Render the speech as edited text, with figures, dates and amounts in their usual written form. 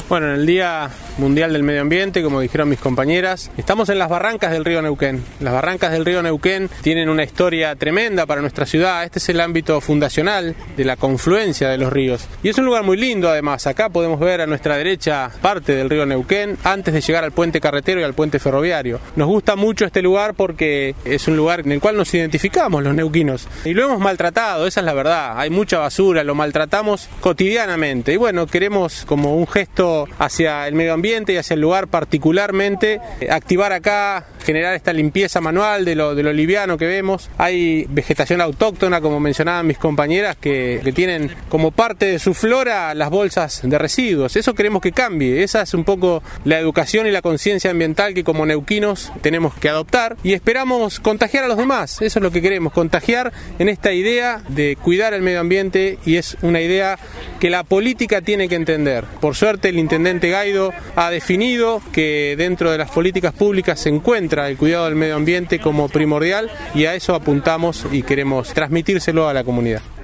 Bueno, en el Día Mundial del Medio Ambiente, como dijeron mis compañeras, estamos en las barrancas del río Neuquén. Las barrancas del río Neuquén tienen una historia tremenda para nuestra ciudad. Este es el ámbito fundacional de la confluencia de los ríos. Y es un lugar muy lindo además. Acá podemos ver a nuestra derecha parte del río Neuquén antes de llegar al puente carretero y al puente ferroviario. Nos gusta mucho este lugar porque es un lugar en el cual nos identificamos los neuquinos. Y lo hemos maltratado, esa es la verdad. Hay mucha basura, lo maltratamos cotidianamente. Y bueno, queremos como un gesto hacia el medio ambiente y hacia el lugar particularmente, activar acá, generar esta limpieza manual de lo liviano que vemos. Hay vegetación autóctona, como mencionaban mis compañeras, que tienen como parte de su flora las bolsas de residuos. Eso queremos que cambie. Esa es un poco la educación y la conciencia ambiental que como neuquinos tenemos que adoptar y esperamos contagiar a los demás. Eso es lo que queremos, contagiar en esta idea de cuidar el medio ambiente, y es una idea que la política tiene que entender. Por suerte el intendente Gaido ha definido que dentro de las políticas públicas se encuentra el cuidado del medio ambiente como primordial, y a eso apuntamos y queremos transmitírselo a la comunidad.